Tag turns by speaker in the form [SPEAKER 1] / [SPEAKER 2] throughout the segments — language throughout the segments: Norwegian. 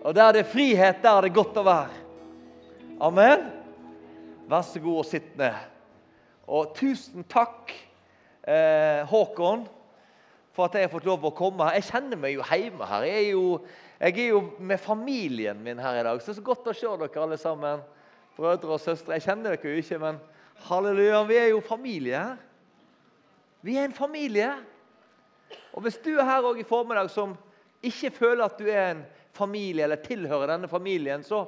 [SPEAKER 1] Og der det er frihet, der er det godt å være. Amen. Vær så god og sitt ned. Og tusen takk, Håkon, for at jeg har fått lov å komme her. Jeg kjenner meg jo hjemme her. Jeg er jo med familien min her i dag. Så det er så godt å se dere alle sammen. Brødre og søstre. Jeg kjenner dere jo ikke, men halleluja, vi er jo familie her. Vi er en familie. Og hvis du er her også i formiddag som ikke føler at du er en familie, eller tilhører denne familien, så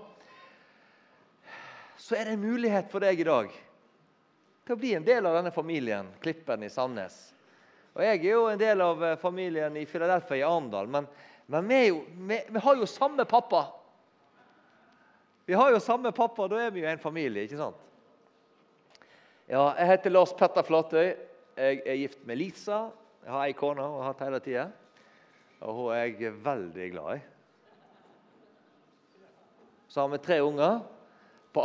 [SPEAKER 1] er det en mulighet for deg i dag til å bli en del av denne familien, Klippen i Sandnes. Og jeg er jo en del av familien i Philadelphia i Arendal, men vi har jo samme pappa. Vi har jo samme pappa, da er vi jo en familie, ikke sant? Ja, jeg heter Lars Petter Flatøy. Jeg er gift med Lisa. Jeg har en kone og har hatt hele tiden. Og hun er jeg veldig glad i. Så har vi 3 unger på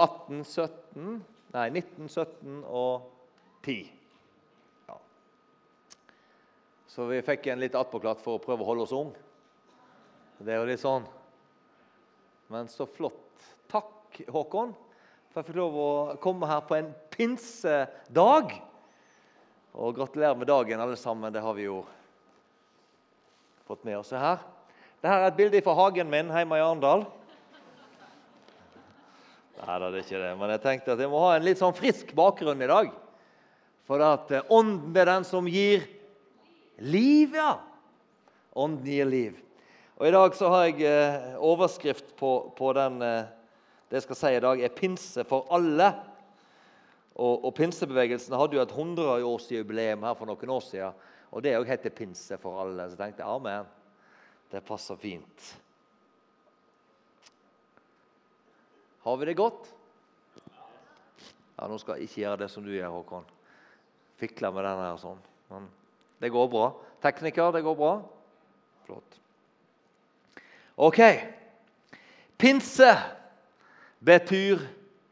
[SPEAKER 1] 19, 17 og 10. Ja. Så vi fikk en litt attpåklatt for å prøve å holde oss ung. Det er jo litt sånn. Men så flott. Takk, Håkon, for jeg fikk lov å komme her på en pinsedag. Og gratulerer med dagen, alle sammen. Det har vi jo fått med oss her. Dette er et bilde fra hagen min hjemme i Arendal. Nei, det er ikke det. Men jeg tenkte at jeg må ha en litt sånn frisk bakgrunn i dag. For at ånden er den som gir liv, ja. Ånden gir liv. Og i dag så har jeg overskrift på den, det jeg skal si i dag, er pinse for alle. Og pinsebevegelsen hadde jo et 100-årsjubileum her for noen år siden. Og det også heter pinse for alle. Så jeg tenkte, amen, det passer fint. Har vi det godt? Ja, nå skal jeg ikke gjøre det som du gjør, Håkon. Fikle med den her sånn. Men det går bra. Tekniker, det går bra. Flott. Ok. Pinse betyr...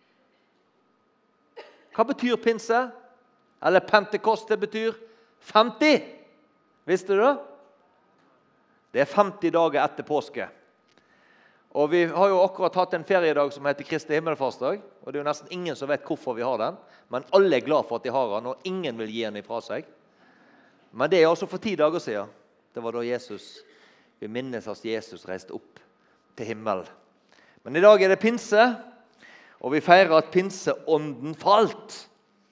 [SPEAKER 1] Hva betyr pinse? Eller Pentekost, det betyr 50. Visste du det? Det er 50 dager etter påske. Og vi har jo akkurat hatt en feriedag som heter Kristi Himmelfartsdag, og det er jo nesten ingen som vet hvorfor vi har den, men alle er glad for at de har den, og ingen vil gi den ifra seg. Men det er altså for 10 dager siden. Det var da vi minnes at Jesus reiste opp til himmelen. Men i dag er det pinse, og vi feirer at pinseånden falt.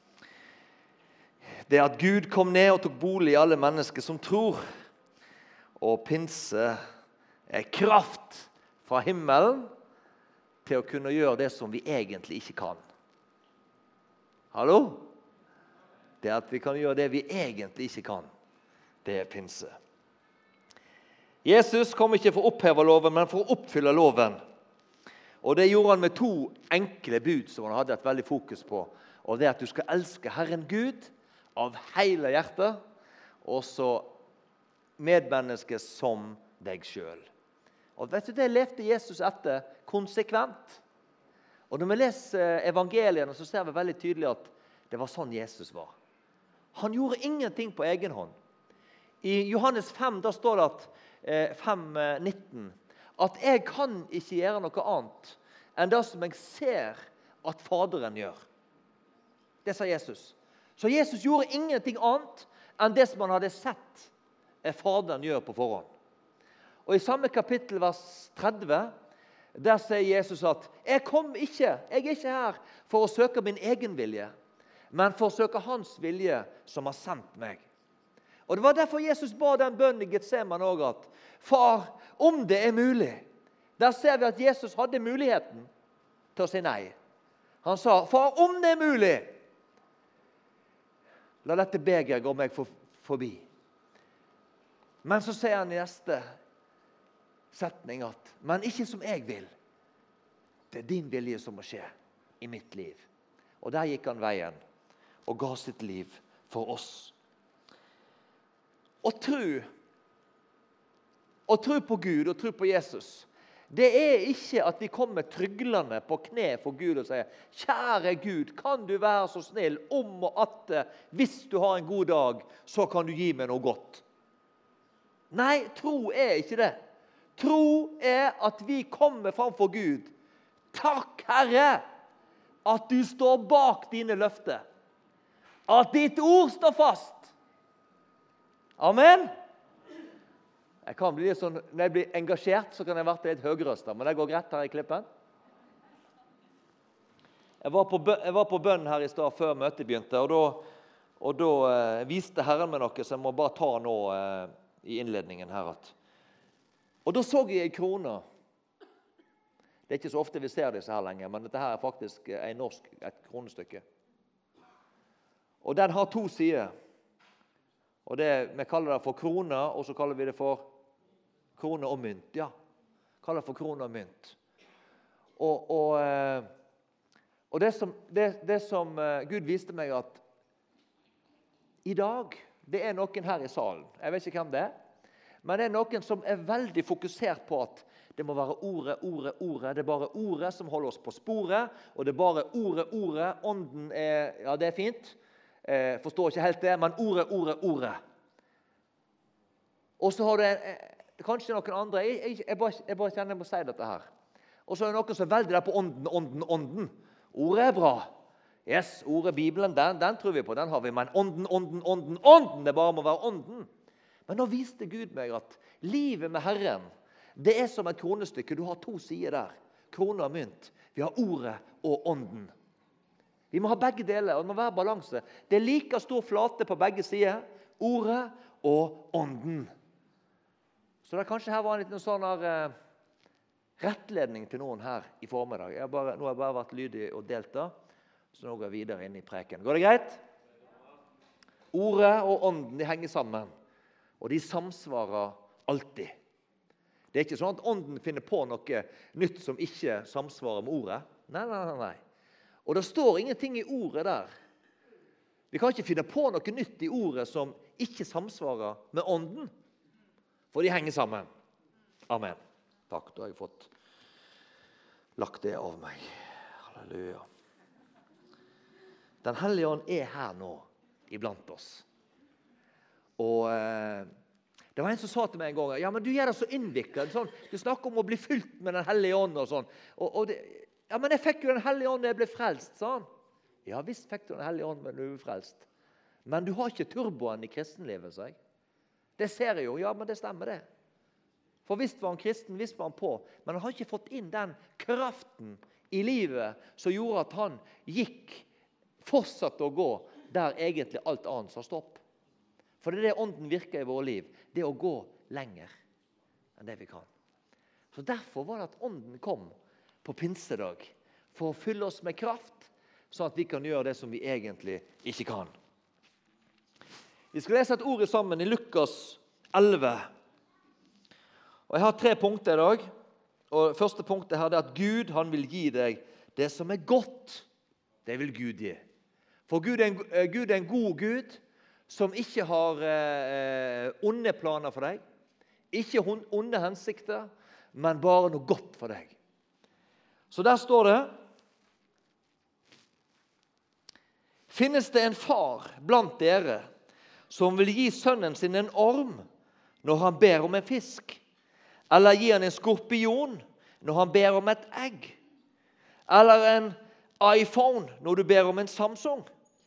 [SPEAKER 1] Det er at Gud kom ned og tok bolig i alle mennesker som tror. Og pinse er kraft fra himmelen til å kunne gjøre det som vi egentlig ikke kan. Hallo? Det at vi kan gjøre det vi egentlig ikke kan, det er pinse. Jesus kom ikke for å oppheve loven, men for å oppfylle loven. Og det gjorde han med 2 enkle bud som han hadde et veldig fokus på. Og det er at du skal elske Herren Gud av hele hjertet, og så medmennesket som deg selv. Og vet du, det levde Jesus etter konsekvent. Og når vi leser evangeliene, så ser vi veldig tydelig at det var sånn Jesus var. Han gjorde ingenting på egen hånd. I Johannes 5, da står det at 5:19, at jeg kan ikke gjøre noe annet enn det som jeg ser at Faderen gjør. Det sa Jesus. Så Jesus gjorde ingenting annet enn det som han hadde sett Faderen gjør på forhånd. Og i samme kapittel, vers 30, der sier Jesus at jeg er ikke her for å søke min egen vilje, men for å søke hans vilje som har sendt meg. Og det var derfor Jesus ba den bønnen i Getsemane også, at far, om det er mulig. Der ser vi at Jesus hadde muligheten til å si nei. Han sa, far, om det er mulig, la dette begeret gå meg forbi. Men så sier han i neste setning at, men ikke som jeg vil. Det er din vilje som må skje i mitt liv. Og der gikk han veien og ga sitt liv for oss. Å tro på Gud og tro på Jesus, det er ikke at vi kommer tryglende på kne for Gud og sier, kjære Gud, kan du være så snill om og at hvis du har en god dag, så kan du gi meg noe godt. Nei, tro er ikke det. Tro at vi kommer framfor Gud. Takk, Herre, at du står bak dine løfter. At ditt ord står fast. Amen. Jeg kan bli sånn, når jeg blir engasjert, så kan jeg være litt høyrøstet, men det går greit her i klippen. Jeg var på bønn her i sted før møtet begynte, og da viste Herren meg noe, så jeg må bare ta nå i innledningen her. Og da så jeg en krone. Det ikke så ofte vi ser disse her lenger, men dette her faktisk et kronestykke. Og den har to sider. Og vi kaller det for krone, og så kaller vi det for krone og mynt. Ja, kaller det for krone og mynt. Og det som Gud viste meg at i dag, det noen her i salen, jeg vet ikke hvem det men det noen som veldig fokusert på at det må være ordet. Det bare ordet som holder oss på sporet, og det bare ordet. Ånden ja, det fint. Forstår ikke helt det, men ordet. Og så har det kanskje noen andre, jeg bare kjenner jeg må si dette her. Og så det noen som velger det på ånden. Ordet bra. Yes, ordet Bibelen, den tror vi på, den har vi, men ånden, det bare må være ånden. Men nå viste Gud meg at livet med Herren, det som et kronestykke. Du har to sider der, krone og mynt. Vi har ordet og ånden. Vi må ha begge deler, og det må være balanse. Det like stor flate på begge sider, ordet og ånden. Så det kanskje her var en liten sånn rettledning til noen her i formiddag. Nå har jeg bare vært lydig og delt da, så nå går jeg videre inn i preken. Går det greit? Ordet og ånden, de henger sammen, og de samsvarer alltid. Det ikke sånn at ånden finner på noe nytt som ikke samsvarer med ordet. Nei. Og det står ingenting i ordet der. Vi kan ikke finne på noe nytt i ordet som ikke samsvarer med ånden, for de henger sammen. Amen. Takk, da har jeg fått lagt det av meg. Halleluja. Den Hellige Ånd her nå, iblant oss. Og det var en som sa til meg en gang, ja, men du gjør det så innviklet, sånn. Du snakker om å bli fylt med den Hellige Ånd og sånn. Ja, men jeg fikk jo den Hellige Ånd når jeg ble frelst, sa han. Ja, visst fikk du den Hellige Ånd når du ble frelst. Men du har ikke turboen i kristenlivet, sa jeg. Det ser jeg jo, ja, men det stemmer det. For visst var han kristen, visst var han på, men han har ikke fått inn den kraften i livet som gjorde at han fortsatte å gå der egentlig alt annet sa stopp. For det ånden virker i våre liv, det å gå lenger enn det vi kan. Så derfor var det at ånden kom på pinsedag, for å fylle oss med kraft, så at vi kan gjøre det som vi egentlig ikke kan. Vi skal lese et ord sammen i Lukas 11. Og jeg har 3 punkter i dag. Og første punktet her er at Gud, han vil gi deg det som er godt. Det vil Gud gi. For Gud er en god Gud, som ikke har onde planer for deg. Ikke onde hensikter, men bare noe godt for deg. Så der står det: Finnes det en far blant dere som vil gi sønnen sin en orm når han ber om en fisk? Eller gi han en skorpion når han ber om et egg? Eller en iPhone når du ber om en Samsung?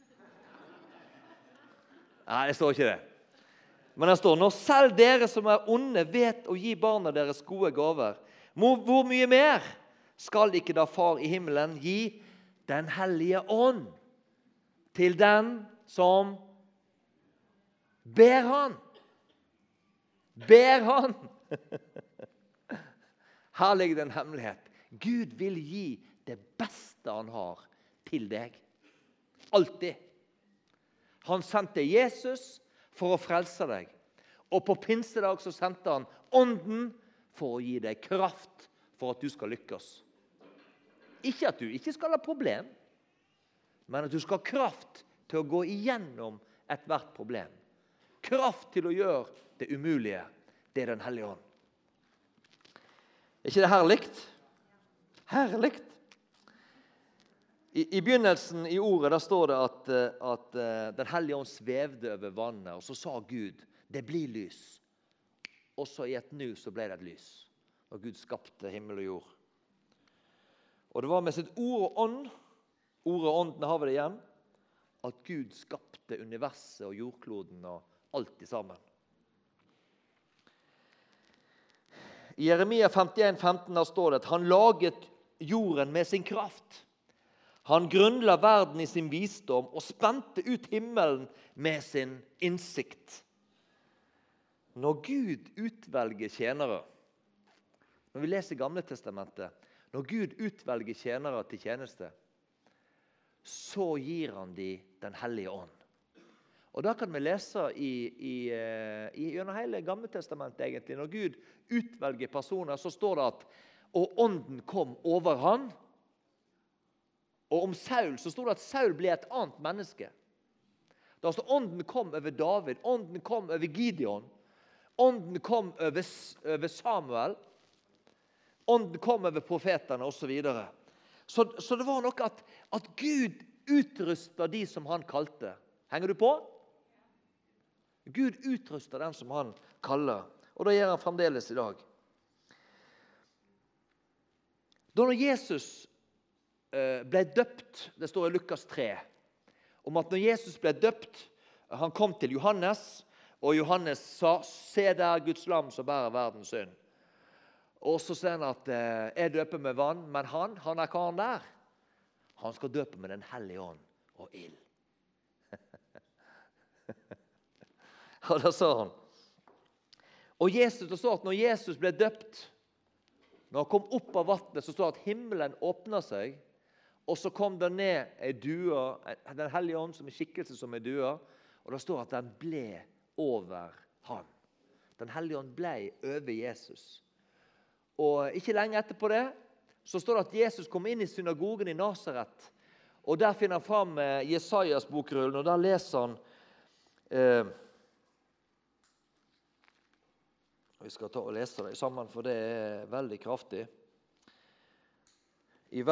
[SPEAKER 1] Nei, det står ikke det. Men det står: Når selv dere som er onde vet å gi barna deres gode gaver, hvor mye mer skal ikke da Far i himmelen gi den hellige ånd til den som ber han? Ber han? Her ligger det en hemmelighet. Gud vil gi det beste han har til deg. Alltid. Han sendte Jesus for å frelse deg. Og på pinsedag så sendte han ånden for å gi deg kraft for at du skal lykkes. Ikke at du ikke skal ha problem, men at du skal ha kraft til å gå igjennom et hvert problem. Kraft til å gjøre det umulige. Det er den hellige ånd. Er ikke det herligt? Herligt. I begynnelsen i ordet, der står det at den hellige ånd svevde over vannet, og så sa Gud, det blir lys. Og så i et nu så ble det et lys. og Gud skapte himmel og jord. Og det var med sitt ord og ånd, ordet og ånden har vi det igjen, at Gud skapte universet og jordkloden og alt i sammen. I Jeremia 51,15 står det at han laget jorden med sin kraft. Han grunnla verden i sin visdom og spente ut himmelen med sin innsikt. Når Gud utvelger tjenere, når vi leser Gamle testamentet, når Gud utvelger tjenere til tjeneste, så gir han de den hellige ånd. Og da kan vi lese gjennom hele Gamle testamentet egentlig, når Gud utvelger personer, så står det at og ånden kom over han. Og om Saul, så står det at Saul ble et annet menneske. Da står ånden kom over David, ånden kom over Gideon, ånden kom over Samuel, ånden kom over profetene og så videre. Så det var nok at Gud utrustet de som han kalte. Henger du på? Gud utrustet den som han kaller. Og det gjør han fremdeles i dag. Da når Jesus ble døpt, det står i Lukas 3, om at når Jesus ble døpt, han kom til Johannes, og Johannes sa, se der Guds lam som bærer verdens synd. Og så sier han at jeg døper med vann, men han er ikke han der. Han skal døpe med den hellige ånd og ild. Og da sa han. Og Jesus, det står at når Jesus ble døpt, når han kom opp av vattnet, så står det at himmelen åpnet seg, og så kom det ned en due, den hellige ånd som en skikkelse som en due, og det står at den ble over han. Den hellige ånd ble over Jesus. Og ikke lenge etterpå det, så står det at Jesus kom inn i synagogen i Nazaret, og der finner han fram Jesajas bokrullen, og der leser han vi skal ta og lese det sammen, for det er veldig kraftig. I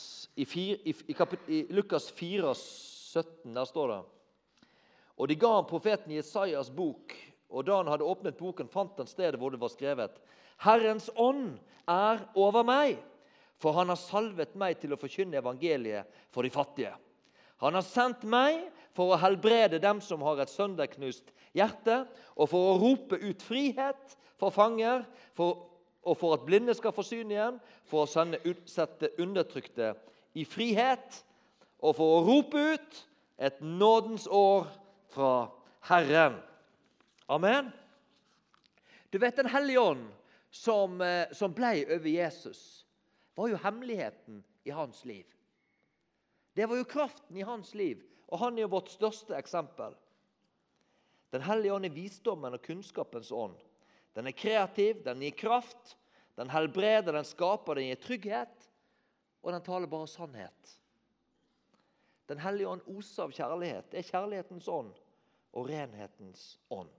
[SPEAKER 1] Lukas 4, 17, der står det. Og de ga han profeten Jesajas bok, og da han hadde åpnet boken, fant han stedet hvor det var skrevet. Herrens ånd er over meg, for han har salvet meg til å forkynne evangeliet for de fattige. Han har sendt meg for å helbrede dem som har et sønderknust hjerte, og for å rope ut frihet for fanger, og for at blinde skal få syn igjen, for å sette undertrykte i frihet, og for å rope ut et nådens år fra Herren. Amen. Du vet, den hellige ånd som ble over Jesus, var jo hemmeligheten i hans liv. Det var jo kraften i hans liv, og han er jo vårt største eksempel. Den hellige ånd er visdommen og kunnskapens ånd. Den er kreativ, den gir kraft, den helbreder, den skaper, den gir trygghet, og den taler bare sannhet. Den hellige ånd oser av kjærlighet. Det er kjærlighetens ånd og renhetens ånd.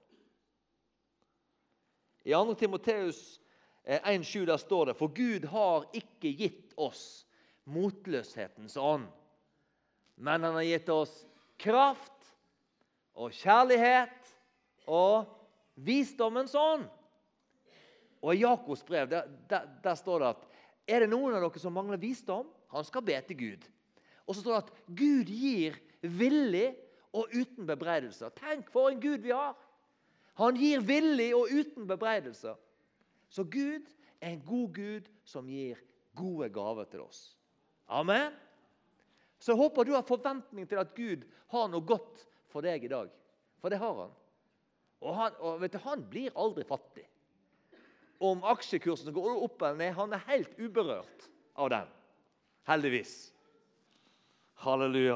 [SPEAKER 1] I 2. Timoteus 1,7 der står det, for Gud har ikke gitt oss motløshetens ånd, men han har gitt oss kraft og kjærlighet og visdommens ånd. Og i Jakobs brev, der står det at er det noen av dere som mangler visdom, han skal be til Gud. Og så står det at Gud gir villig og uten bebreidelser. Tenk for en Gud vi har. Han gir villig og uten bebreidelser. Så Gud er en god Gud som gir gode gaver til oss. Amen. Så jeg håper du har forventning til at Gud har noe godt for deg i dag. For det har han. Og vet du, han blir aldri fattig. Om aksjekursen går opp eller ned, han er helt uberørt av den. Heldigvis. Halleluja.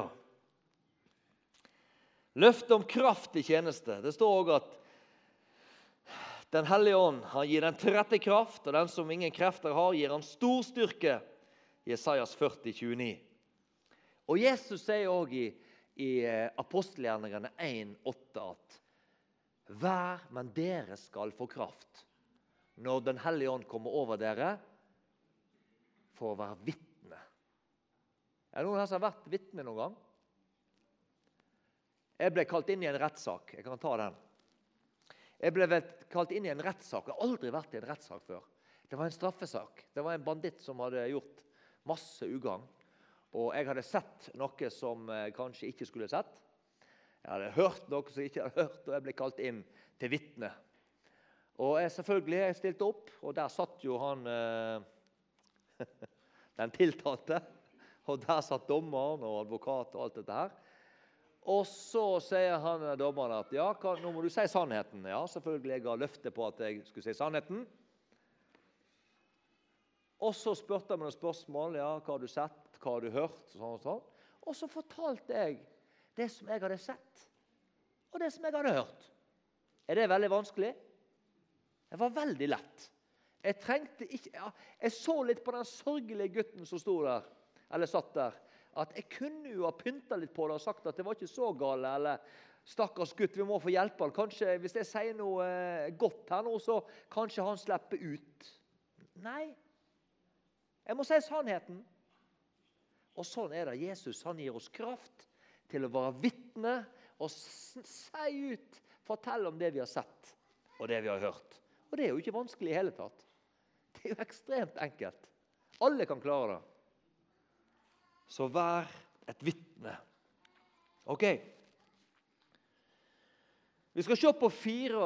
[SPEAKER 1] Løfte om kraft i tjeneste. Det står også at den hellige ånd, han gir den til rette kraft, og den som ingen krefter har, gir han stor styrke. Jesajas 40, 29. Og Jesus sier også i apostelgjerningene 1,8 at vær, men dere skal få kraft når den hellige ånd kommer over dere for å være vittne. Er det noen her som har vært vittne noen gang? Jeg ble kalt inn i en rettssak. Jeg kan ta den. Jeg ble kalt inn i en rettssak. Jeg har aldri vært i en rettssak før. Det var en straffesak. Det var en banditt som hadde gjort masse ugagn. Og jeg hadde sett noe som jeg kanskje ikke skulle sett. Jeg hadde hørt noe som jeg ikke hadde hørt, og jeg ble kalt inn til vitne. Og jeg stilte opp, og der satt jo han, den tiltalte, og der satt dommeren og advokat og alt dette her. Og så sier han dommeren at, ja, nå må du si sannheten. Ja, selvfølgelig, jeg har løftet på at jeg skulle si sannheten. Og så spurte han meg noen spørsmål, ja, hva har du sett, hva har du hørt, og sånn og sånn. Og så fortalte jeg det som jeg hadde sett, og det som jeg hadde hørt. Det veldig vanskelig? Det var veldig lett. Jeg trengte ikke, ja, jeg så litt på den sørgelige gutten som stod der, eller satt der, at jeg kunne jo ha pyntet litt på det og sagt at det var ikke så gale, eller stakkars gutt, vi må få hjelpe han. Kanskje, hvis jeg sier noe godt her nå, så kanskje han slipper ut. Nei. Jeg må si sannheten. Og sånn det. Jesus, han gir oss kraft til å være vitne og si ut, fortelle om det vi har sett og det vi har hørt. Og det jo ikke vanskelig i hele tatt. Det jo ekstremt enkelt. Alle kan klare det. Så vær et vitne. Ok. Vi skal se på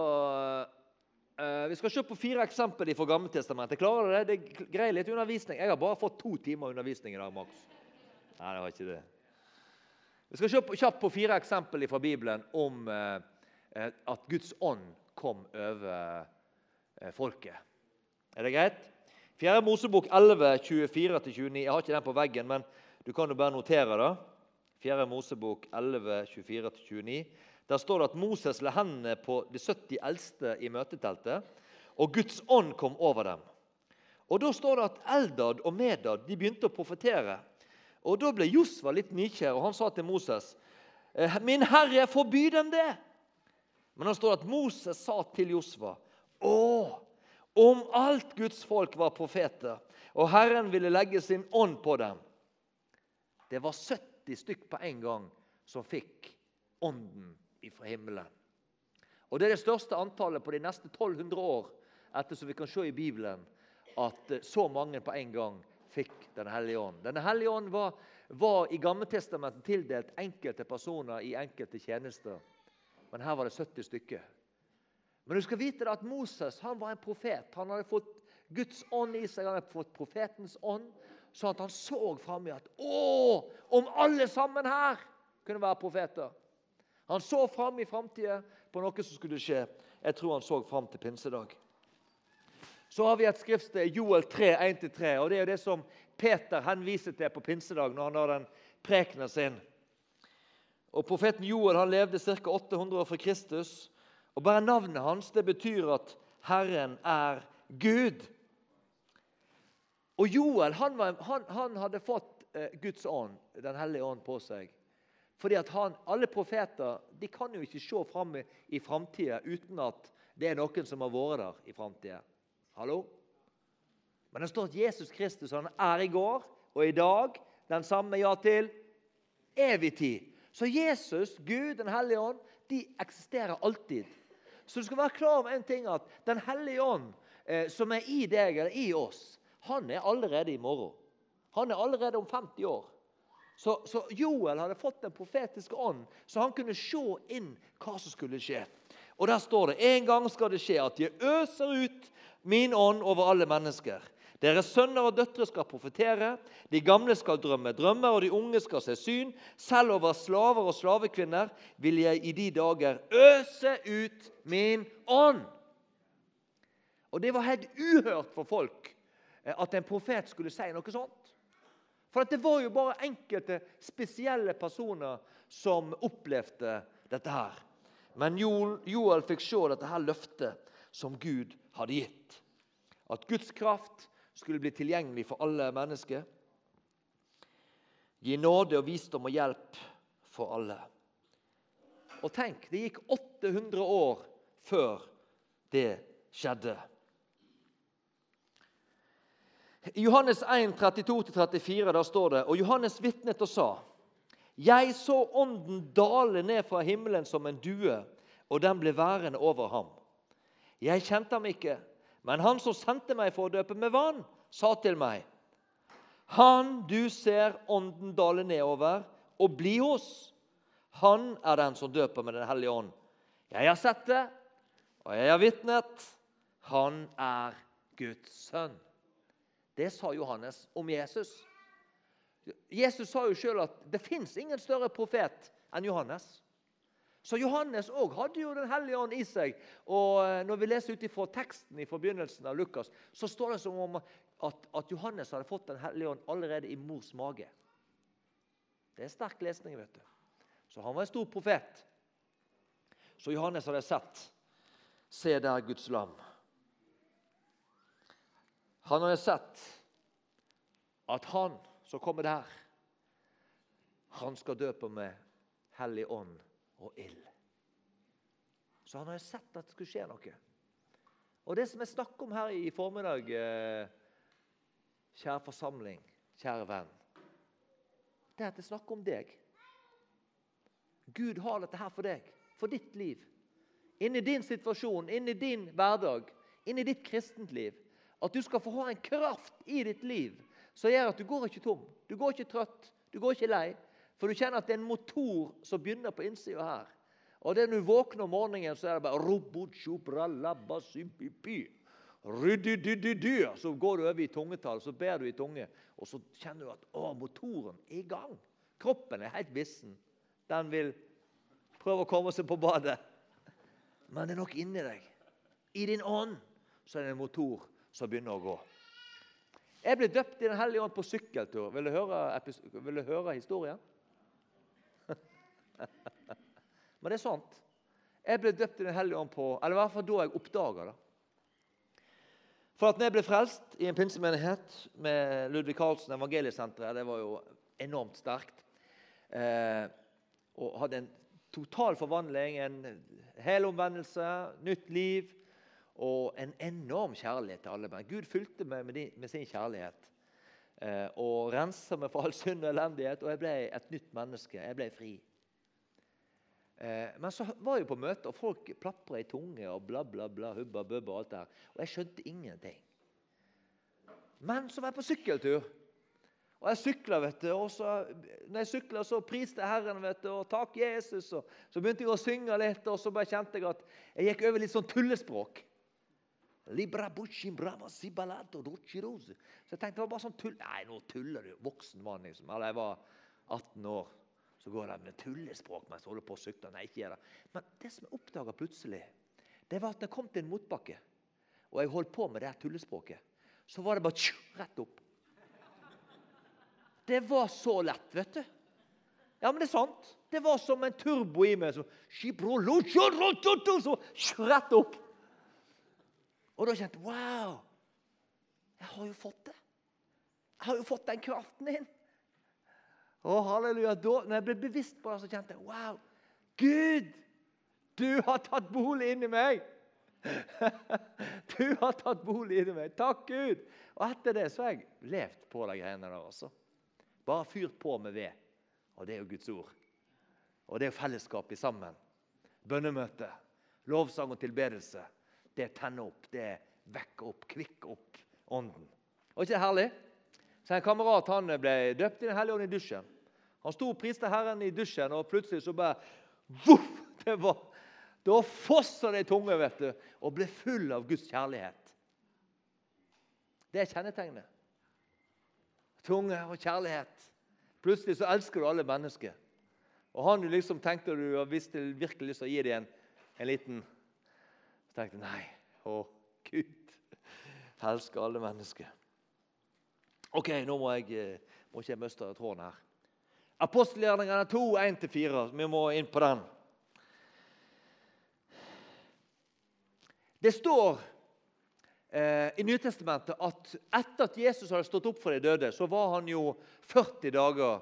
[SPEAKER 1] fire eksempler fra Gamle Testamentet. Klarer det? Det greier litt undervisning. Jeg har bare fått 2 timer undervisning i dag, Max. Nei, det var ikke det. Vi skal se kjapt på 4 eksempler fra Bibelen om at Guds ånd kom over folket. Det greit? 4. Mosebok 11, 24-29. Jeg har ikke den på veggen, men du kan jo bare notere det. 4. Mosebok 11, 24-29. Der står det at Moses la hendene på de 70 eldste i møteteltet, og Guds ånd kom over dem. Og da står det at Eldad og Medad, de begynte å profetere. Og da ble Josva litt nykjær, og han sa til Moses, «Min Herre, forby dem det!» Men da står det at Moses sa til Josva, om alt Guds folk var profeter, og Herren ville legge sin ånd på dem. Det var 70 stykk på en gang som fikk ånden fra himmelen. Og det det største antallet på de neste 1200 år, etter som vi kan se i Bibelen, at så mange på en gang fikk Den hellige ånd. Den hellige ånd var i Gamle Testamentet tildelt enkelte personer i enkelte tjenester. Men her var det 70 stykker. Men du skal vite at Moses, han var en profet. Han hadde fått Guds ånd i seg, han hadde fått profetens ånd, sånn at han så frem i at, om alle sammen her kunne være profeter. Han så frem i fremtiden på noe som skulle skje. Jeg tror han så frem til pinsedag. Så har vi et skriftsted, Joel 3, 1-3, og det er det som Peter henviser til på pinsedag når han har den prekenen sin. Og profeten Joel, han levde ca. 800 år for Kristus, og bare navnet hans, det betyr at Herren er Gud. Og Joel, han hadde fått Guds ånd, den hellige ånd på seg. Fordi at alle profeter, de kan jo ikke se frem i fremtiden uten at det er noen som har vært der i fremtiden. Hallo? Men det står at Jesus Kristus, han er i går og i dag, den samme ja til evig tid. Så Jesus, Gud, den hellige ånd, de eksisterer alltid. Så du skal være klar over en ting, at den hellige ånd som er i deg eller i oss, han er allerede i morgen. Han er allerede om 50 år. Så Joel hadde fått den profetiske ånd, så han kunne se inn hva som skulle skje. Og der står det, en gang skal det skje at jeg øser ut min ånd over alle mennesker. Deres sønner og døtre skal profetere, de gamle skal drømme drømmer, og de unge skal se syn. Selv over slaver og slavekvinner vil jeg i de dager øse ut min ånd. Og det var helt uhørt for folk at en profet skulle si noe sånt. For det var jo bare enkelte spesielle personer som opplevde dette her. Men Joel fikk se dette her løftet som Gud hadde gitt. At Guds kraft skulle bli tilgjengelig for alle mennesker. Gi nåde og visdom og hjelp for alle. Og tenk, det gikk 800 år før det skjedde. I Johannes 1, 32-34, der står det, og Johannes vitnet og sa, jeg så ånden dale ned fra himmelen som en due, og den ble værende over ham. Jeg kjente ham ikke, Men han som sendte meg for å døpe med vann, sa til meg, han du ser ånden dale nedover og bli hos, han den som døper med den hellige ånd. Jeg har sett det, og jeg har vitnet. Han Guds sønn. Det sa Johannes om Jesus. Jesus sa jo selv at det finnes ingen større profet enn Johannes. Så Johannes også hadde jo den hellige ånd i seg. Og når vi leser ut fra teksten i forbegynnelsen av Lukas, så står det som om at Johannes hadde fått den hellige ånd allerede i mors mage. Det sterk lesning, vet du. Så han var en stor profet. Så Johannes hadde sett, se der Guds lam. Han hadde sett at han som kommer der, han skal døpe med hellig ånd og ild. Så han hadde sett at det skulle skje noe. Og det som jeg snakker om her i formiddag, kjære forsamling, kjære venn, det at jeg snakker om deg. Gud har dette her for deg, for ditt liv. Inn i din situasjon, inn i din hverdag, inn i ditt kristent liv. At du skal få ha en kraft i ditt liv, som gjør at du går ikke tom, du går ikke trøtt, du går ikke lei. For du kjenner at det er en motor som begynner på innsiden her. Og det når du våkner om morgenen, så er det bare så går du over i tungetall, så ber du i tunge, og så kjenner du at motoren er i gang. Kroppen er helt vissen. Den vil prøve å komme seg på badet. Men det er nok inni deg. I din ånd så er det en motor som begynner å gå. Jeg ble døpt i den hellige ånd på sykkeltur. Vil du høre historien? Men det er sant. Jeg ble døpt i den hellige ånd på, eller i hvert fall da jeg oppdaget det. For at når jeg ble frelst i en pinsemenighet med Ludvig Karlsen, evangeliesenteret, det var jo enormt sterkt. Og hadde en total forvandling, en helomvendelse, nytt liv, og en enorm kjærlighet til alle. Men Gud fylte meg med sin kjærlighet, og renset meg for all synd og elendighet, og jeg ble et nytt menneske. Jeg ble fri. Men så var jeg på møte, og folk plapret i tunge, og bla bla bla, hubba bubba og alt det her. Og jeg skjønte ingenting. Men så var jeg på sykkeltur, og jeg syklet, vet du, og når jeg syklet så priste Herren, vet du, og takk Jesus, og så begynte jeg å synge litt, og så bare kjente jeg at jeg gikk over litt sånn tullespråk. Så jeg tenkte det var bare sånn tull. Nei, nå tuller du, voksen mann liksom. Eller jeg var 18 år, så går det med tullespråk mens jeg holder på å sykle. Nei, ikke gjør det. Men det som jeg oppdaget plutselig, det var at når jeg kom til en motbakke, og jeg holdt på med det her tullespråket, så var det bare rett opp. Det var så lett, vet du. Ja, men det er sant. Det var som en turbo i meg, så rett opp. Og da kjente jeg, wow, jeg har jo fått det. Jeg har jo fått den kraften inn. Halleluja. Da, når jeg ble bevisst på det, så kjente jeg, wow, Gud, du har tatt bolig inn i meg. Du har tatt bolig inn i meg. Takk, Gud. Og etter det så har jeg levt på de greiene der også. Bare fyrt på med ved. Og det er jo Guds ord. Og det er fellesskap i sammen. Bønnemøte, lovsang og tilbedelse. Det tenner opp, det vekker opp, kvikker opp ånden. Og ikke det herlig? Så en kamerat, han ble døpt i den hellige ånd i dusjen. Han sto og priste Herren i dusjen, og plutselig så bare, voff, da fosset det i tunge, vet du, og ble full av Guds kjærlighet. Det er kjennetegnet. Tunge og kjærlighet. Plutselig så elsker du alle mennesker. Og han liksom tenkte du, og hvis du virkelig lyst til å gi deg en liten, så tenkte jeg, nei, Gud, jeg elsker alle mennesker. Ok, nå må ikke jeg miste tråden her. Apostelgjerningene 2, 1-4, vi må inn på den. Det står i Nytestamentet at etter at Jesus hadde stått opp for de døde, så var han jo 40 dager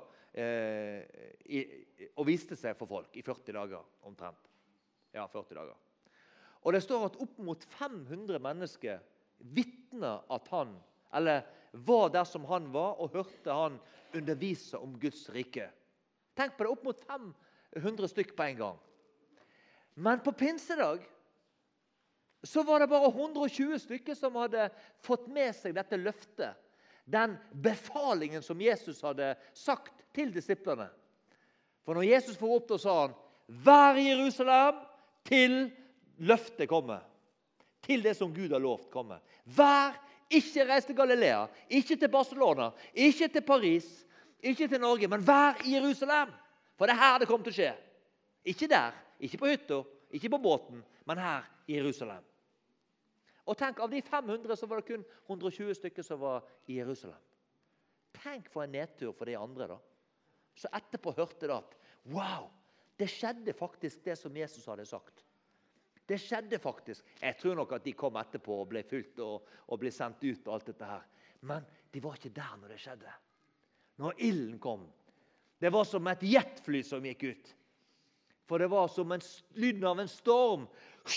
[SPEAKER 1] og viste seg for folk i 40 dager omtrent. Ja, 40 dager. Og det står at opp mot 500 mennesker vittner at han, eller var der som han var, og hørte han undervise om Guds rike. Tenk på det, opp mot 500 stykk på en gang. Men på pinsedag, så var det bare 120 stykker som hadde fått med seg dette løftet. Den befalingen som Jesus hadde sagt til disiplene. For når Jesus får opp, da sa han, vær i Jerusalem til løftet kommer. Til det som Gud har lovt kommer. Ikke reis til Galilea, ikke til Barcelona, ikke til Paris, ikke til Norge, men vær i Jerusalem. For det er her det kommer til å skje. Ikke der, ikke på hytta, ikke på båten, men her i Jerusalem. Og tenk, av de 500 så var det kun 120 stykker som var i Jerusalem. Tenk for en nedtur for de andre da. Så etterpå hørte det at, wow, det skjedde faktisk det som Jesus hadde sagt. Det skjedde faktisk. Jeg tror nok at de kom etterpå og ble fylt og ble sendt ut og alt dette her. Men de var ikke der når det skjedde. Når ilden kom. Det var som et jetfly som gikk ut. For det var som lyden av en storm.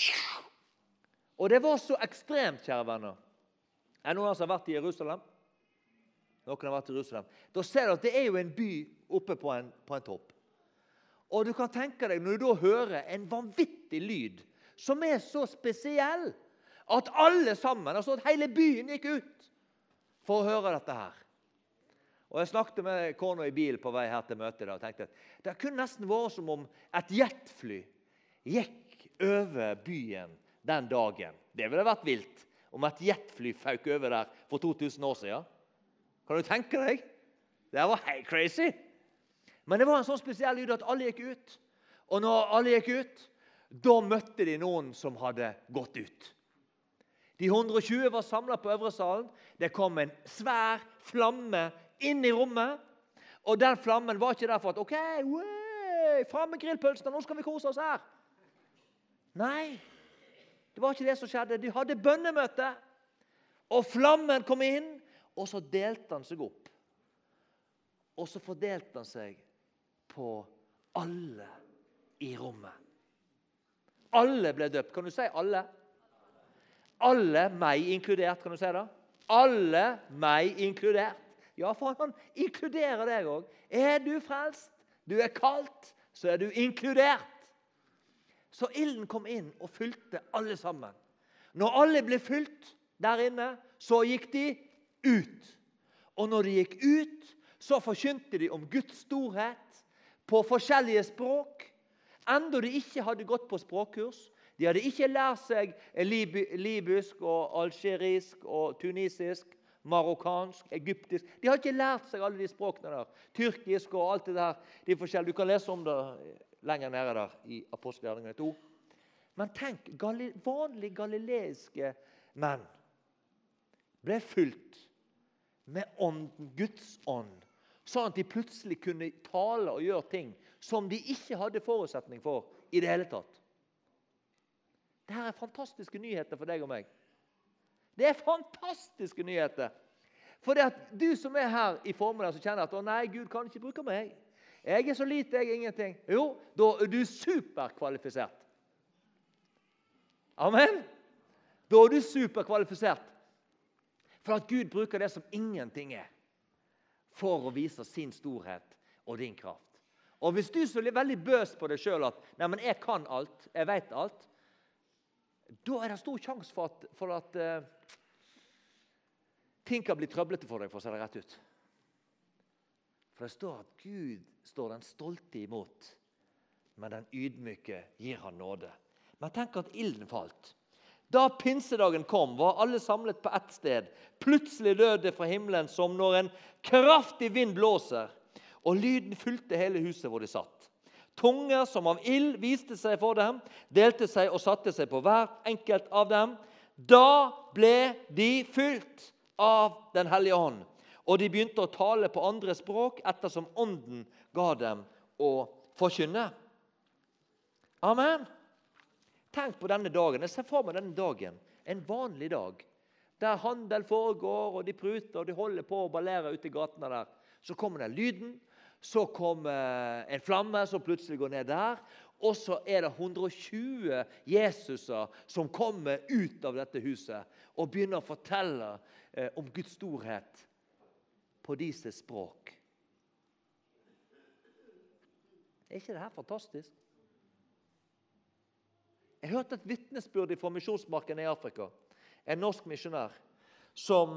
[SPEAKER 1] Og det var så ekstremt, kjære venner. Er noen som har vært i Jerusalem? Noen har vært i Jerusalem. Da ser du at det er jo en by oppe på en topp. Og du kan tenke deg, når du da hører en vanvittig lyd, som er så spesiell, at alle sammen, altså at hele byen gikk ut for å høre dette her. Og jeg snakket med kona i bil på vei her til møtet og tenkte at det kunne nesten vært som om et jetfly gikk over byen den dagen. Det ville vært vilt om et jetfly fauk over der for 2000 år siden. Kan du tenke deg? Det var helt crazy. Men det var en sånn spesiell lyd at alle gikk ut. Og når alle gikk ut, da møtte de noen som hadde gått ut. De 120 var samlet på øvre salen. Det kom en svær flamme inn i rommet. Og den flammen var ikke der for at, ok, fram med grillpølsene, nå skal vi kose oss her. Nei, det var ikke det som skjedde. De hadde bønnemøte, og flammen kom inn, og så delte han seg opp. Og så fordelte han seg på alle i rommet. Alle ble døpt. Kan du si alle? Alle, meg inkludert, kan du si det? Alle, meg inkludert. Ja, for han inkluderer deg også. Er du frelst, du er kalt, så er du inkludert. Så ilden kom inn og fylte alle sammen. Når alle ble fylt der inne, så gikk de ut. Og når de gikk ut, så forkynte de om Guds storhet på forskjellige språk. Enda de ikke hadde gått på språkkurs. De hadde ikke lært seg libysk og algerisk og tunisisk, marokkansk, egyptisk. De hadde ikke lært seg alle de språkene der. Tyrkisk og alt det der. De forskjellige. Du kan lese om det lenger nede der i Apostelgjerningene 2. Men tenk, vanlige galileiske menn ble fylt med ånden, Guds ånd, sånn at de plutselig kunne tale og gjøre ting som de ikke hadde forutsetning for i det hele tatt. Dette er fantastiske nyheter for deg og meg. Det er fantastiske nyheter. For det at du som er her i formiddag som kjenner at «Å nei, Gud kan ikke bruke meg. Jeg er så lite, jeg er ingenting». Jo, da er du superkvalifisert. Amen. Da er du superkvalifisert. For at Gud bruker det som ingenting er, for å vise sin storhet og din kraft. Og hvis du så er veldig bøs på deg selv at «Nei, men jeg kan alt, jeg vet alt», da er det stor sjanse for at ting kan bli trøblete for deg, for å se det rett ut. For det står at Gud står den stolte imot, men den ydmyke gir han nåde. Men tenk at ilden falt. Da pinsedagen kom, var alle samlet på ett sted. Plutselig lød det fra himmelen som når en kraftig vind blåser, og lyden fylte hele huset hvor de satt. Tunger som av ild viste seg for dem, delte seg og satte seg på hver enkelt av dem. Da ble de fylt av den hellige ånd, og de begynte å tale på andre språk ettersom ånden ga dem å forkynne. Amen. Tenk på denne dagen. Jeg ser for meg denne dagen, en vanlig dag, der handel foregår, og de pruter, og de holder på å ballere ute i gatene der. Så kommer den lyden, så kommer en flamme som plutselig går ned der, og så er det 120 Jesuser som kommer ut av dette huset og begynner å fortelle om Guds storhet på deres språk. Er ikke det her fantastisk? Jeg hørte et vittnesbyrd fra misjonsmarken i Afrika. En norsk misjonær som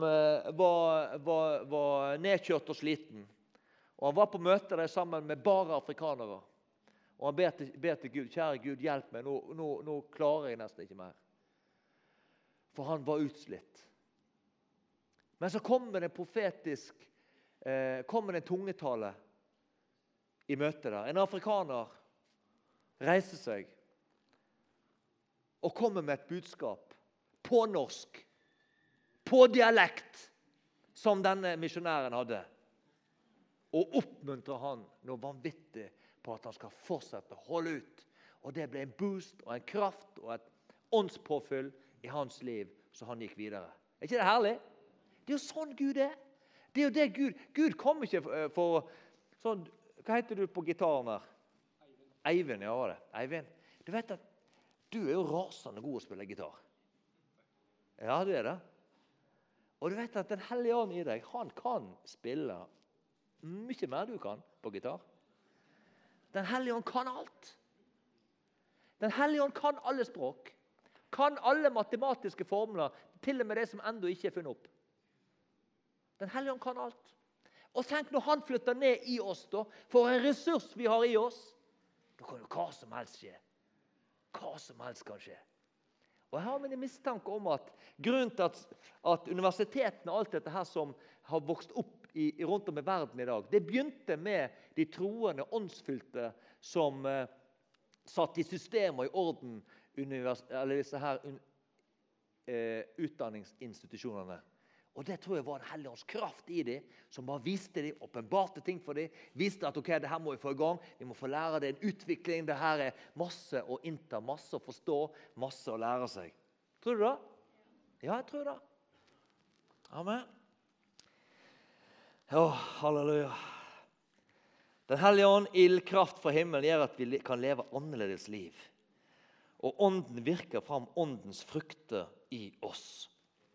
[SPEAKER 1] var nedkjørt og sliten. Og han var på møte der sammen med bare afrikanere. Og han ber til Gud, kjære Gud, hjelp meg, nå klarer jeg nesten ikke mer. For han var utslitt. Men så kommer det kommer det en tungetale i møtet der. En afrikaner reiser seg og kommer med et budskap på norsk, på dialekt, som denne misjonæren hadde. Og oppmuntrer han noe vanvittig på at han skal fortsette å holde ut. Og det ble en boost og en kraft og et åndspåfyll i hans liv, så han gikk videre. Er ikke det herlig? Det er jo sånn Gud er. Det er jo det Gud kommer ikke for sånn, hva heter du på gitaren her? Eivind, ja, var det. Eivind, du vet at du er jo rasende god å spille gitar. Ja, du er det. Og du vet at den hellige ånd i deg, han kan spille mye mer du kan på gitar. Den hellige ånd kan alt. Den hellige ånd kan alle språk. Kan alle matematiske formler, til og med det som enda ikke er funnet opp. Den hellige ånd kan alt. Og tenk når han flytter ned i oss da, for en ressurs vi har i oss, da kan jo hva som helst skje. Hva som helst kan skje. Og jeg har min mistanke om at grunnen til at universitetene og alt dette her som har vokst opp rundt om i verden i dag, det begynte med de troende åndsfylte som satt i system og i orden eller disse her utdanningsinstitusjonene. Og det tror jeg var en hellig ånds kraft i dem, som bare viste dem, åpenbarte ting for dem, viste at ok, det her må vi få i gang, vi må få lære det, en utvikling, det her er masse å innta, masse å forstå, masse å lære seg. Tror du det? Ja, jeg tror det. Amen. Halleluja. Den hellige ånd, ildkraft fra himmelen, gjør at vi kan leve annerledes liv. Og ånden virker fram åndens frukter i oss.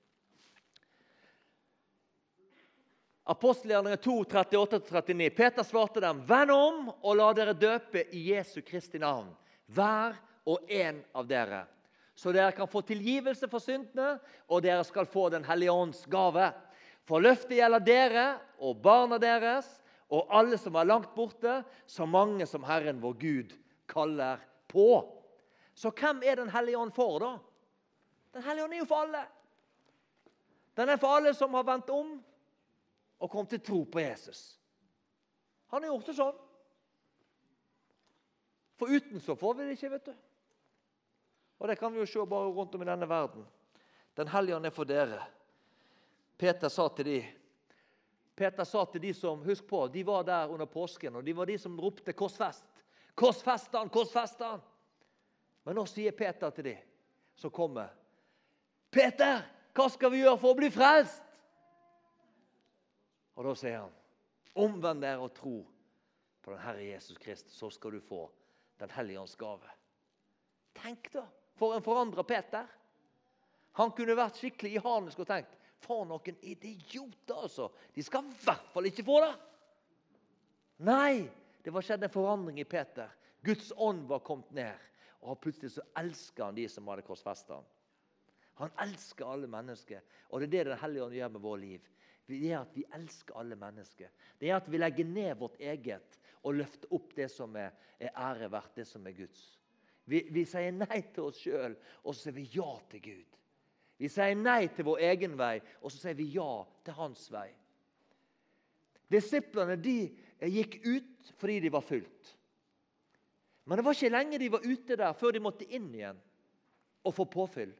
[SPEAKER 1] Apostelgjerningene 2, 38-39. Peter svarte dem, «Vend om og la dere døpe i Jesu Kristi navn, hver og en av dere, så dere kan få tilgivelse for syndene, og dere skal få den hellige ånds gave. For løftet gjelder dere og barna deres, og alle som er langt borte, så mange som Herren vår Gud kaller på.» Så hvem er den hellige ånd for da? Den hellige ånd er jo for alle. Den er for alle som har vendt om, og kom til tro på Jesus. Han har gjort det sånn. For uten så får vi det ikke, vet du. Og det kan vi jo se bare rundt om i denne verden. Den hellige ånd er for dere. Peter sa til de som, husk på, de var der under påsken, og de var de som ropte korsfest. Korsfest han, korsfest han. Men nå sier Peter til de som kommer, Peter, hva skal vi gjøre for å bli frelst? Og da sier han, omvend dere og tro på den Herre Jesus Kristus, så skal du få den hellige ånds gave. Tenk da, for en forandret Peter. Han kunne vært skikkelig ihanisk og tenkt, for noen idioter altså, de skal i hvert fall ikke få det. Nei, det var skjedd en forandring i Peter. Guds ånd var kommet ned, og plutselig så elsket han de som hadde korsfestet han. Han elsker alle mennesker, og det er det den hellige ånd gjør med vår liv. Det er at vi elsker alle mennesker. Det er at vi legger ned vårt eget og løfter opp det som er æreverdt, det som er Guds. Vi sier nei til oss selv, og så sier vi ja til Gud. Vi sier nei til vår egen vei, og så sier vi ja til hans vei. Disiplene, de gikk ut fordi de var fullt. Men det var ikke lenge de var ute der, før de måtte inn igjen og få påfyll.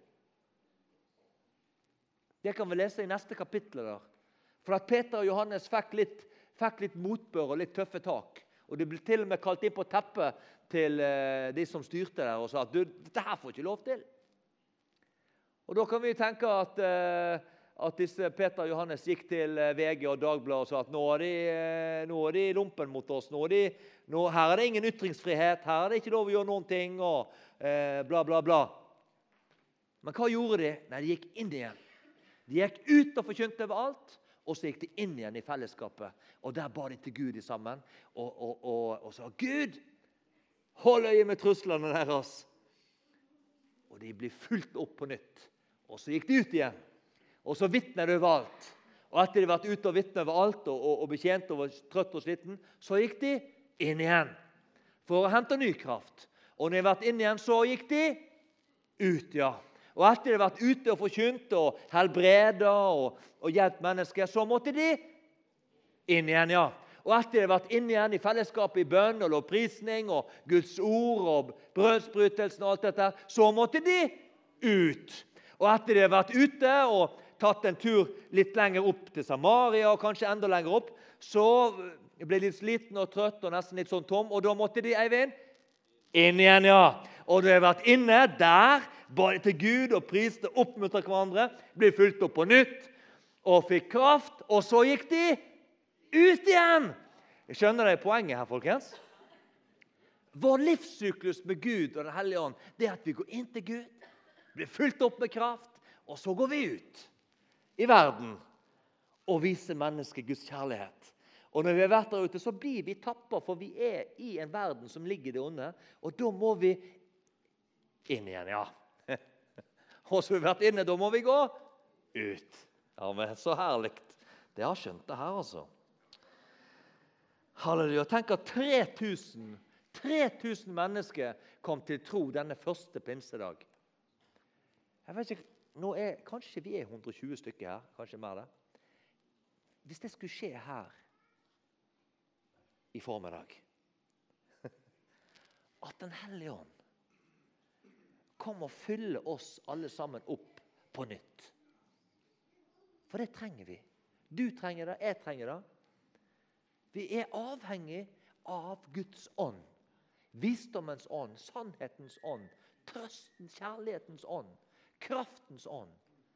[SPEAKER 1] Det kan vi lese i neste kapittel der. For at Peter og Johannes fikk litt motbør og litt tøffe tak. Og de ble til og med kalt inn på teppet til de som styrte der og sa at dette her får ikke lov til. Og da kan vi tenke at disse Peter og Johannes gikk til VG og Dagbladet og sa at nå er de lumpen mot oss. Her er det ingen ytringsfrihet, her er det ikke lov å gjøre noen ting, og bla bla bla. Men hva gjorde de? Nei, de gikk inn igjen. De gikk ut og forkynte over alt, og så gikk de inn igjen i fellesskapet. Og der ba de til Gud i sammen, og sa, Gud, hold øye med truslene deres. Og de blir fulgt opp på nytt. Og så gikk de ut igjen. Og så vittnet de over alt. Og etter de hadde vært ute og vittnet over alt og betjent og var trøtt og sliten, så gikk de inn igjen for å hente ny kraft. Og når de hadde vært inn igjen, så gikk de ut, ja. Og etter de hadde vært ute og forkynt og helbredet og hjulpet mennesker, så måtte de inn igjen, ja. Og etter de hadde vært inn igjen i fellesskapet i bønn og lovprisning og Guds ord og brødsbrytelsen og alt dette, så måtte de ut. Og etter de hadde vært ute og tatt en tur litt lenger opp til Samaria, og kanskje enda lenger opp, så ble de litt sliten og trøtt og nesten litt sånn tom, og da måtte de, Eivind, inn igjen, ja. Og de hadde vært inne der, bare til Gud og priste, oppmuntret hverandre, ble fulgt opp på nytt og fikk kraft, og så gikk de ut igjen. Skjønner dere poenget her, folkens? Vår livssyklus med Gud og den Hellige Ånd, det er at vi går inn til Gud, blir fulgt opp med kraft, og så går vi ut i verden og viser mennesket Guds kjærlighet. Og når vi har vært der ute, så blir vi tappet, for vi er i en verden som ligger i det onde, og da må vi inn igjen, ja. Og så har vi vært inne, da må vi gå ut. Ja, men så herligt. Det har skjønt det her, altså. Halleluja. Tenk at 3000 mennesker kom til tro denne første pinsedag. Jeg vet ikke, kanskje vi er 120 stykker her, kanskje mer det. Hvis det skulle skje her i formiddag, at den Hellige Ånd kom og fylle oss alle sammen opp på nytt. For det trenger vi. Du trenger det, jeg trenger det. Vi er avhengig av Guds ånd. Visdommens ånd, sannhetens ånd, trøsten, kjærlighetens ånd, kraftens ånd.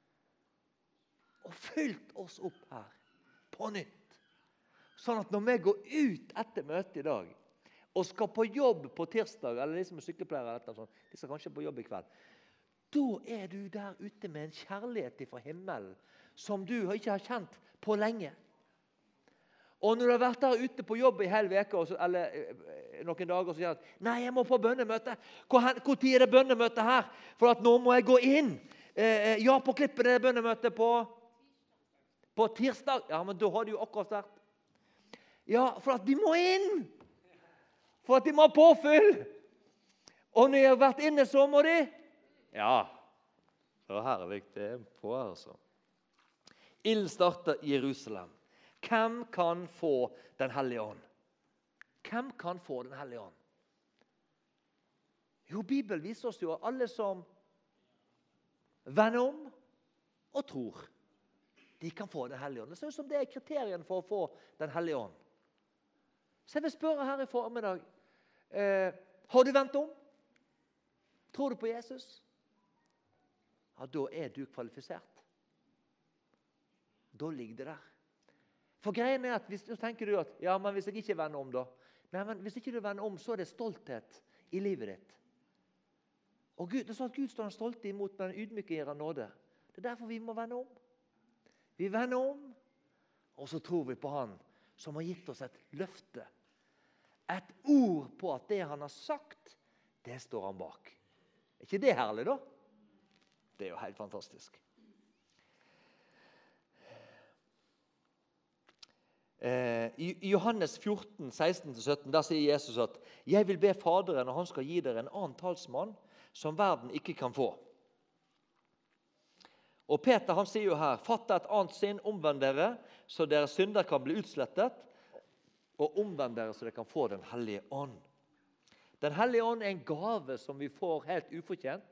[SPEAKER 1] Og fylt oss opp her på nytt. Sånn at når vi går ut etter møtet i dag, og skal på jobb på tirsdag, eller de som er sykepleiere, eller sånt, de skal kanskje på jobb i kveld, da er du der ute med en kjærlighet fra himmelen, som du ikke har kjent på lenge. Og når du har vært der ute på jobb i hel veke, eller noen dager, så sier du, nei, jeg må på bønnemøte. Hvor tid er det bønnemøte her? For at nå må jeg gå inn. Ja, på klippet er det bønnemøte på tirsdag. Ja, men da har du jo akkurat vært. Ja, for at de må inn. For at de må ha påfyll. Og når de har vært inne, så må de. Ja, så herlig det er på, altså. Ilden starter i Jerusalem. Hvem kan få den Hellige Ånd? Hvem kan få den Hellige Ånd? Jo, Bibelen viser oss jo at alle som vender om og tror, de kan få den Hellige Ånd. Det ser ut som det er kriterien for å få den Hellige Ånd. Så jeg vil spørre her i formiddag, har du vendt om? Tror du på Jesus? Ja, da er du kvalifisert. Da ligger det der. For greien er at så tenker du at, ja, men hvis jeg ikke vender om da, nei, men hvis ikke du vender om, så er det stolthet i livet ditt. Og Gud, det er sånn at Gud står han stolt imot, men ydmyke gir han nåde. Det er derfor vi må vende om. Vi vender om, og så tror vi på han, som har gitt oss et løfte. Et ord på at det han har sagt, det står han bak. Er ikke det herlig da? Det er jo helt fantastisk. I Johannes 14, 16-17, der sier Jesus at «Jeg vil be Faderen, og han skal gi dere en annen talsmann, som verden ikke kan få». Og Peter, han sier jo her, «Fatt et annet sinn, omvend dere, så deres synder kan bli utslettet, og omvend dere, så dere kan få den Hellige Ånd». Den Hellige Ånd er en gave som vi får helt ufortjent.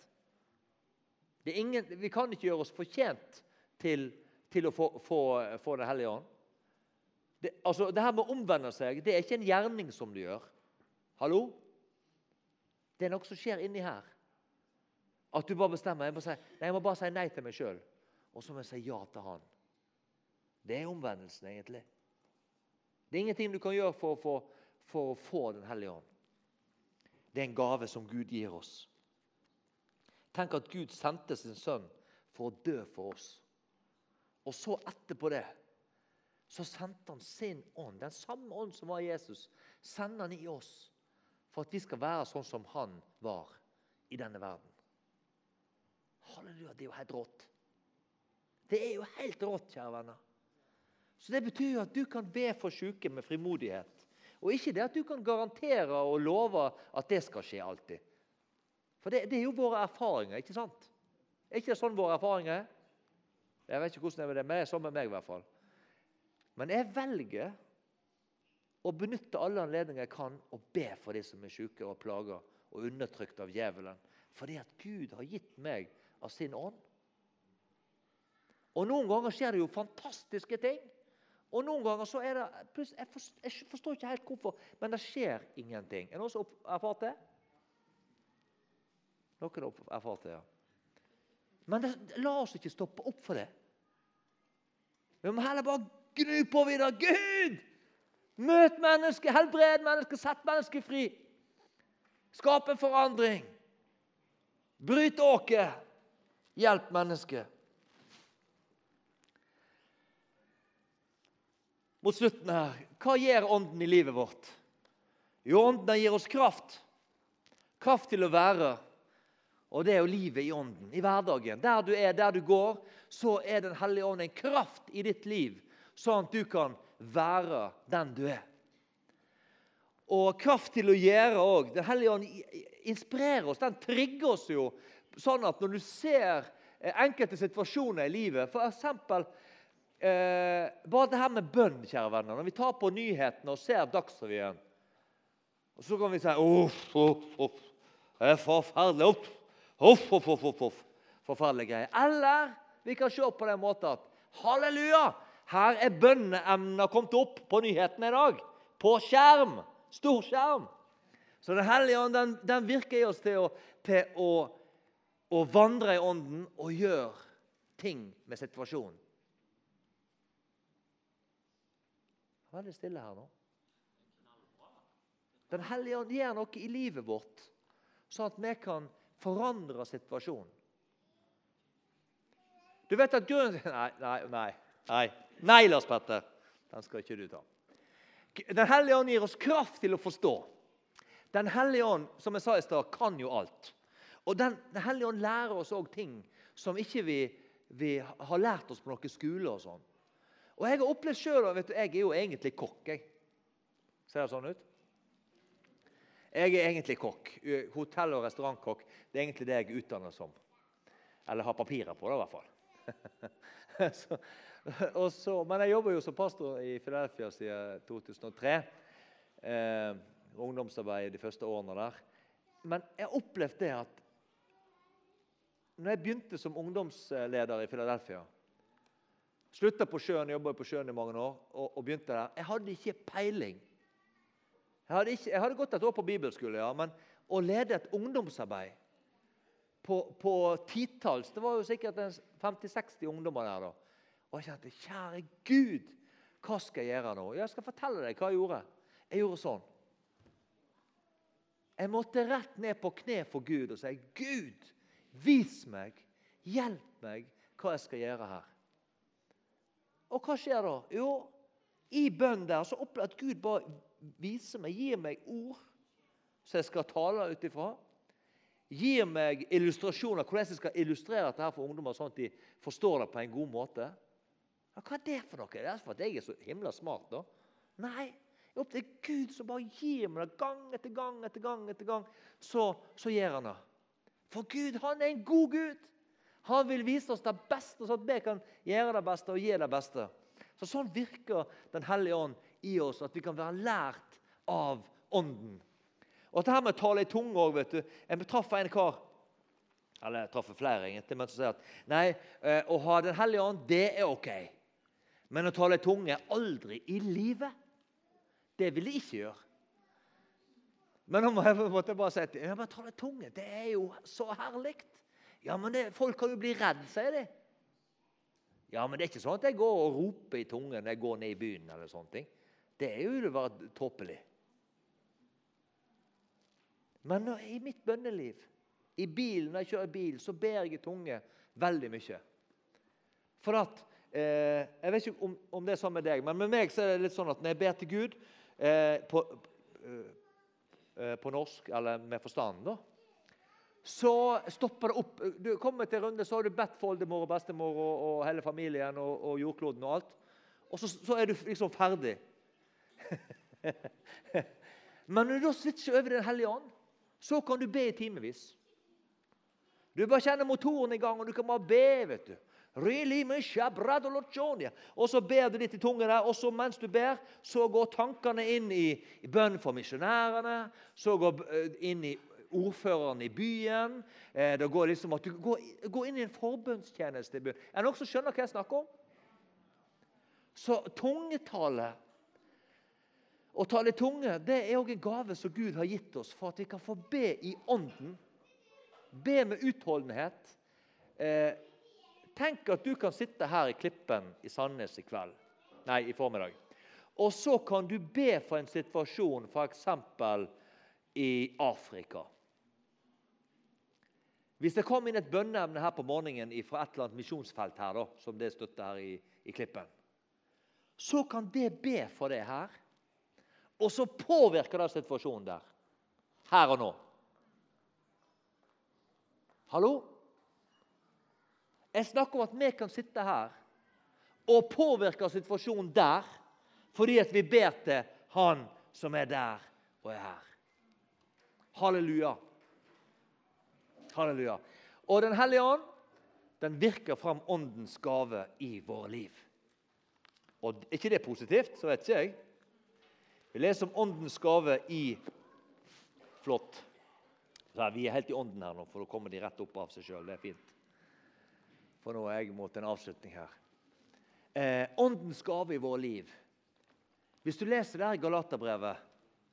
[SPEAKER 1] Vi kan ikke gjøre oss fortjent til å få den Hellige Ånd. Det her med å omvende seg, det er ikke en gjerning som du gjør. Hallo? Det er noe som skjer inni her. At du bare bestemmer, jeg må bare si nei til meg selv, og så må jeg si ja til han. Det er omvendelsen egentlig. Det er ingenting du kan gjøre for å få den Hellige Ånd. Det er en gave som Gud gir oss. Tenk at Gud sendte sin sønn for å dø for oss. Og så etterpå det, så sendte han sin ånd, den samme ånd som var Jesus, sender han i oss, for at vi skal være sånn som han var i denne verden. Halleluja, det er jo helt rått. Det er jo helt rått, kjære venner. Så det betyr jo at du kan be for syke med frimodighet. Og ikke det at du kan garantere og love at det skal skje alltid. For det er jo våre erfaringer, ikke sant? Er ikke det sånn våre erfaringer er? Jeg vet ikke hvordan det er med det, men det er sånn med meg i hvert fall. Men jeg velger å benytte alle anledninger jeg kan og be for de som er syke og plager og undertrykt av djevelen. Fordi at Gud har gitt meg av sin ånd. Og noen ganger skjer det jo fantastiske ting. Og noen ganger så er det, jeg forstår ikke helt hvorfor, men det skjer ingenting. Er det noen som har erfart det? Noen har erfart det, ja. Men la oss ikke stoppe opp for det. Vi må heller bare gnu på videre. Gud! Møt mennesket, helbred mennesket, sett mennesket fri. Skap en forandring. Bryt åket. Hjelp mennesket. Mot slutten her, hva gjør ånden i livet vårt? Jo, ånden gir oss kraft. Kraft til å være. Og det er jo livet i ånden, i hverdagen. Der du er, der du går, så er den hellige ånd en kraft i ditt liv, sånn at du kan være den du er. Og kraft til å gjøre også. Den hellige ånd inspirerer oss, den trigger oss jo, sånn at når du ser enkelte situasjoner i livet, for eksempel, bare det her med bønn, kjære venner, når vi tar på nyhetene og ser Dagsrevyen, og så kan vi si, det er forferdelig, forferdelige greier. Eller vi kan se på den måten at, halleluja, her er bønneemner kommet opp på nyhetene i dag, på skjerm, stor skjerm. Så den hellige ånd, den virker i oss til å vandre i ånden og gjøre ting med situasjonen. Veldig stille her nå. Den hellige ånd gjør noe i livet vårt, sånn at vi kan forandre situasjonen. Du vet at grunnen... Nei, Lars Petter. Den skal ikke du ta. Den hellige ånd gir oss kraft til å forstå. Den hellige ånd, som jeg sa i stad, kan jo alt. Og den hellige ånd lærer oss også ting som ikke vi har lært oss på noen skole og sånn. Og jeg har opplevd selv, vet du, jeg er jo egentlig kokk, jeg. Ser det sånn ut? Jeg er egentlig kokk. Hotell- og restaurantkokk. Det er egentlig det jeg utdanner som. Eller har papirer på det i hvert fall. Men jeg jobber jo som pastor i Philadelphia siden 2003. Ungdomsarbeid de første årene der. Men jeg har opplevd det at når jeg begynte som ungdomsleder i Philadelphia, sluttet på sjøen, jobbet på sjøen i mange år, og begynte der. Jeg hadde ikke peiling. Jeg hadde gått et år på bibelskole, ja, men å lede et ungdomsarbeid på titalls, det var jo sikkert 50-60 ungdommer der da. Og jeg kjente, kjære Gud, hva skal jeg gjøre nå? Jeg skal fortelle deg hva jeg gjorde. Jeg gjorde sånn. Jeg måtte rett ned på kne for Gud og si, Gud, vis meg, hjelp meg hva jeg skal gjøre her. Og hva skjer da? Jo, i bønn der så opplever jeg at Gud bare viser meg, gir meg ord som jeg skal tale utifra. Gir meg illustrasjoner, hvordan jeg skal illustrere dette her for ungdommer, sånn at de forstår det på en god måte. Ja, hva er det for noe? Det er for at jeg er så himla smart da. Nei, jeg opplever Gud som bare gir meg det gang etter gang etter gang etter gang. Så gjør han det. For Gud, han er en god Gud. Han vil vise oss det beste, så at vi kan gjøre det beste og gi det beste. Så sånn virker den hellige ånd i oss, at vi kan være lært av ånden. Og dette her med å tale i tunge også, vet du. Jeg traff en kar, eller jeg traff flere egentlig, men så sier at, nei, å ha den hellige ånd, det er ok. Men å tale i tunge aldri i livet, det vil jeg ikke gjøre. Men nå måtte jeg bare si at, ja, men tale i tunge, det er jo så herligt. Ja, men folk kan jo bli redd, sier de. Ja, men det er ikke sånn at jeg går og roper i tungen når jeg går ned i byen eller sånne ting. Det er jo det bare tåpelig. Men i mitt bønneliv, i bilen, når jeg kjører bil, så ber jeg i tunge veldig mye. For at, jeg vet ikke om det er sånn med deg, men med meg så er det litt sånn at når jeg ber til Gud på norsk, eller med forstanden da, så stopper det opp. Du kommer til runde, så har du bedt for oldemor og bestemor og hele familien og jordkloden og alt. Og så er du liksom ferdig. Men når du da switcher over den hellige ånd, så kan du be i timevis. Du bare kjenner motoren i gang, og du kan bare be, vet du. Og så ber du litt i tungen der, og så mens du ber, så går tankene inn i bønn for misjonærene, så går inn i ordføreren i byen, det går liksom at du går inn i en forbønnstjeneste i byen. Er det noen som skjønner hva jeg snakker om? Så tungetale, å tale i tunge, det er også en gave som Gud har gitt oss, for at vi kan få be i ånden, be med utholdenhet. Tenk at du kan sitte her i Klippen i Sandnes i formiddag. Og så kan du be for en situasjon, for eksempel i Afrika. Hvis det kom inn et bønneemne her på morgenen fra et eller annet misjonsfelt her, da, som det støtter her i Klippen, så kan det be for det her, og så påvirker det situasjonen der, her og nå. Hallo? Jeg snakker om at vi kan sitte her og påvirke situasjonen der, fordi at vi ber til Han som er der og er her. Halleluja. Halleluja. Og Den hellige ånd, den virker frem åndens gave i våre liv. Og er ikke det positivt, så vet ikke jeg. Vi leser om åndens gave i flott. Så vi er helt i ånden her nå, for da kommer de rett opp av seg selv. Det er fint. For nå er jeg mot en avslutning her. Åndens gave i vår liv. Hvis du leser det her i Galaterbrevet,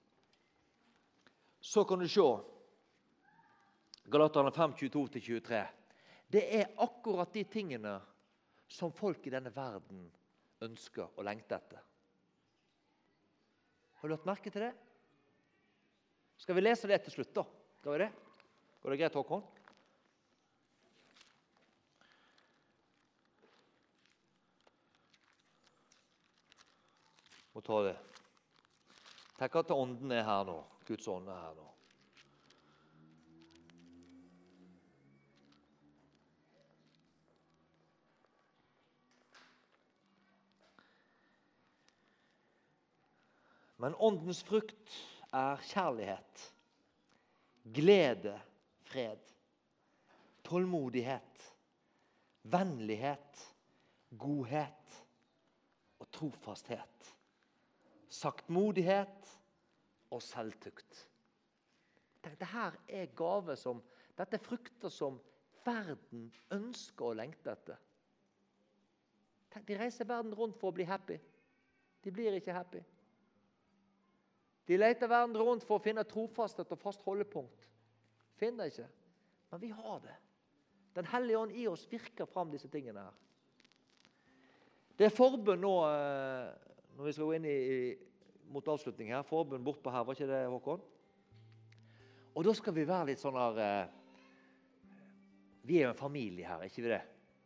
[SPEAKER 1] så kan du se Galaterne 5, 22-23. Det er akkurat de tingene som folk i denne verden ønsker og lengter etter. Har du hatt merke til det? Skal vi lese det til slutt da? Skal vi det? Går det greit, Håkon? Må ta det. Tenk at ånden er her nå. Guds ånd er her nå. Men åndens frukt er kjærlighet, glede, fred, tålmodighet, vennlighet, godhet og trofasthet, saktmodighet og selvtukt. Dette her er gave som, dette er frukter som verden ønsker å lengte etter. De reiser verden rundt for å bli happy. De blir ikke happy. De leter verden rundt for å finne trofasthet og fast holdepunkt. Finner ikke. Men vi har det. Den hellige ånd i oss virker frem disse tingene her. Det er forbønn nå, når vi skal gå inn mot avslutning her, forbønn bortpå her, var ikke det, Håkon? Og da skal vi være litt sånn her, vi er jo en familie her, ikke vi det?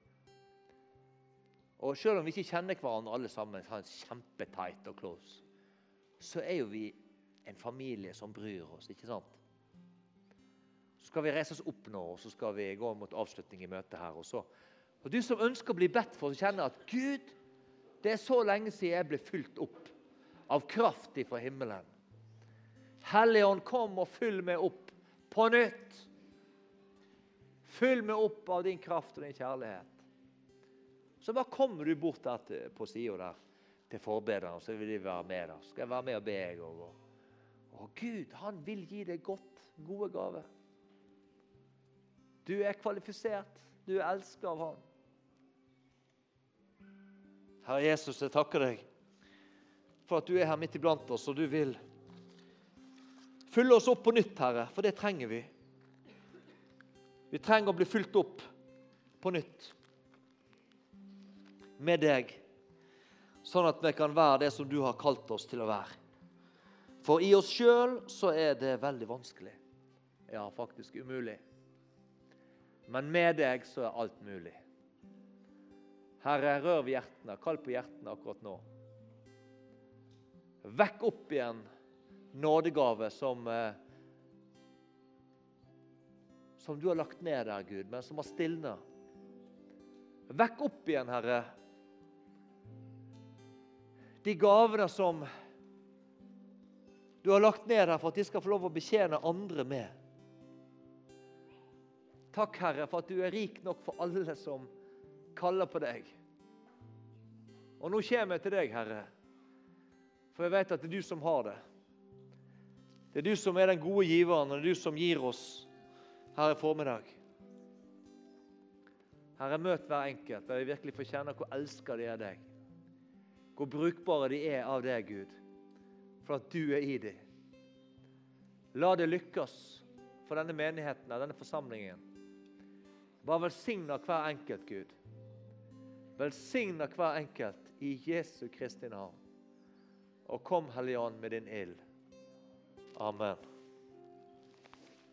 [SPEAKER 1] Og selv om vi ikke kjenner hverandre alle sammen, har en kjempetight og close, så er jo vi en familie som bryr oss, ikke sant? Så skal vi reise oss opp nå, og så skal vi gå mot avslutning i møtet her. Og du som ønsker å bli bedt for, så kjenner at Gud, det er så lenge siden jeg ble fylt opp av kraft fra himmelen. Helligånd, kom og fyll meg opp på nytt. Fyll meg opp av din kraft og din kjærlighet. Så bare kommer du bort der på siden der, til forbederen, så vil de være med der. Skal jeg være med og be jeg også. Og Gud, han vil gi deg gode gaver. Du er kvalifisert, du er elsket av han. Herre Jesus, jeg takker deg for at du er her midt iblant oss, og du vil fylle oss opp på nytt, Herre, for det trenger vi. Vi trenger å bli fylt opp på nytt med deg, sånn at vi kan være det som du har kalt oss til å være. For i oss selv så er det veldig vanskelig. Ja, faktisk umulig. Men med deg så er alt mulig. Herre, rør ved hjertene, kall på hjertene akkurat nå. Vekk opp igjen nådegave som som du har lagt ned der, Gud, men som har stilnet. Vekk opp igjen, Herre, de gavene som du har lagt ned her for at de skal få lov å betjene andre med. Takk, Herre, for at du er rik nok for alle som kaller på deg. Og nå kommer jeg til deg, Herre, for jeg vet at det er du som har det. Det er du som er den gode giveren, og det er du som gir oss her i formiddag. Herre, møt hver enkelt, der vi virkelig får kjenne hvor elsker de er deg. Hvor brukbare de er av deg, Gud, for at du er i dem. La det lykkes for denne menigheten, denne forsamlingen. Bare velsigna hver enkelt, Gud. Velsigna hver enkelt i Jesu Kristi navn. Og kom, Hellige Ånd, med din ild. Amen.